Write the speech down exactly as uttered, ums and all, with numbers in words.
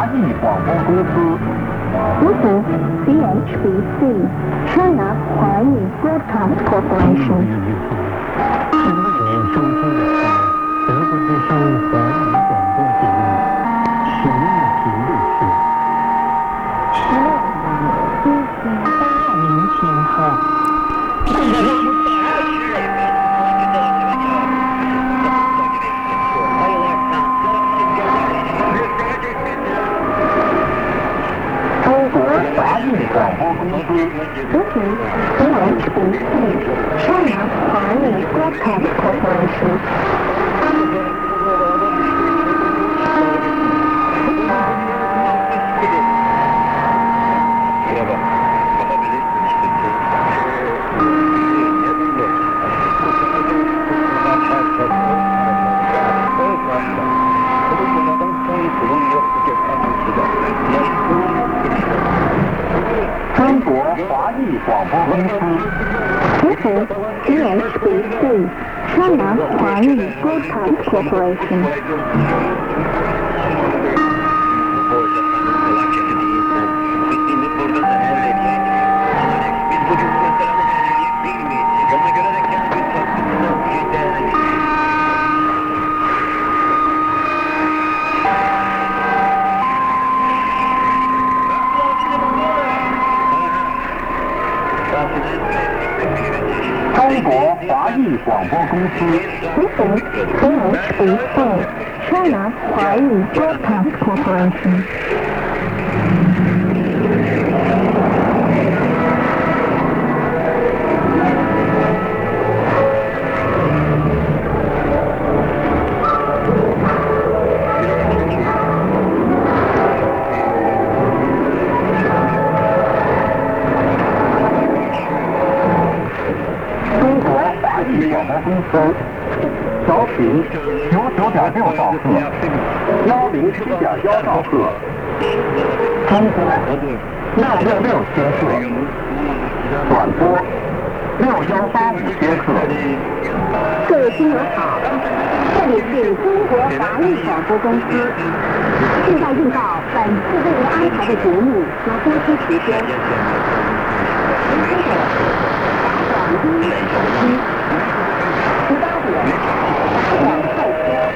华裔广播公司。 This is C H B C, China Huayi Broadcast Corporation. 您收听的是德国之声华语广播节目，使用的频率是十六点一七八零千赫。 华裔广播公司。 This is C H B C, China Huayi Broadcast Corporation. 中国华裔广播公司。 This is C H B C, China Huayi Broadcast Corporation. 中国华裔广播公司。 This is C H B C, China Huayi Broadcast Corporation. 广播公司，调频九九点六兆赫，幺零七点幺兆赫，中波六六六千赫，短波六幺八五千赫。 各位听友好，这里是中国华裔广播公司，现在预告本次为您安排的节目和播出时间。您听着，打广一手机。十八点，晚上。